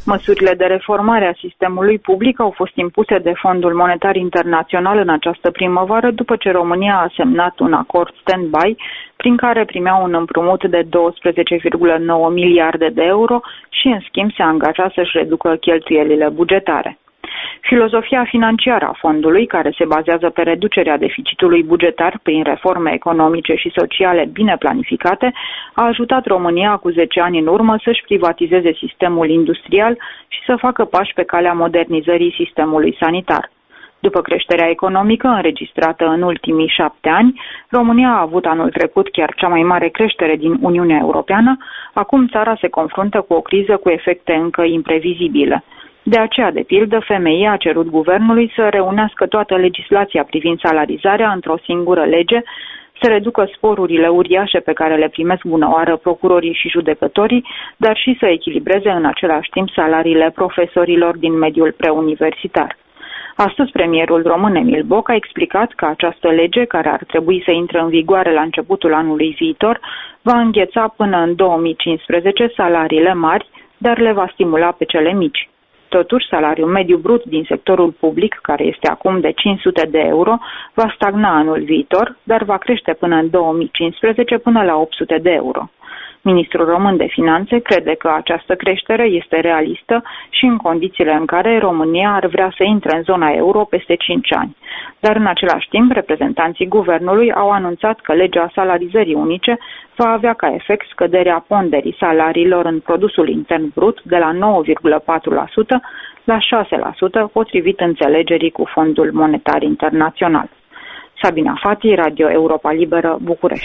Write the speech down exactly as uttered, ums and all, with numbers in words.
Măsurile de reformare a sistemului public au fost impuse de Fondul Monetar Internațional în această primăvară, după ce România a semnat un acord stand-by prin care primea un împrumut de douăsprezece virgulă nouă miliarde de euro și, în schimb, se angaja să-și reducă cheltuielile bugetare. Filozofia financiară a fondului, care se bazează pe reducerea deficitului bugetar prin reforme economice și sociale bine planificate, a ajutat România cu zece ani în urmă să-și privatizeze sistemul industrial și să facă pași pe calea modernizării sistemului sanitar. După creșterea economică înregistrată în ultimii șapte ani, România a avut anul trecut chiar cea mai mare creștere din Uniunea Europeană. Acum țara se confruntă cu o criză cu efecte încă imprevizibile. De aceea, de pildă, F M I a cerut guvernului să reunească toată legislația privind salarizarea într-o singură lege, să reducă sporurile uriașe pe care le primesc bunăoară procurorii și judecătorii, dar și să echilibreze în același timp salariile profesorilor din mediul preuniversitar. Astăzi, premierul român Emil Boc a explicat că această lege, care ar trebui să intre în vigoare la începutul anului viitor, va îngheța până în două mii cincisprezece salariile mari, dar le va stimula pe cele mici. Totuși, salariul mediu brut din sectorul public, care este acum de cinci sute de euro, va stagna anul viitor, dar va crește până în două mii cincisprezece până la opt sute de euro. Ministrul român de Finanțe crede că această creștere este realistă și în condițiile în care România ar vrea să intre în zona euro peste cinci ani. Dar în același timp, reprezentanții guvernului au anunțat că legea salarizării unice va avea ca efect scăderea ponderii salariilor în produsul intern brut de la nouă virgulă patru la sută la șase la sută, potrivit înțelegerii cu Fondul Monetar Internațional. Sabina Fati, Radio Europa Liberă, București.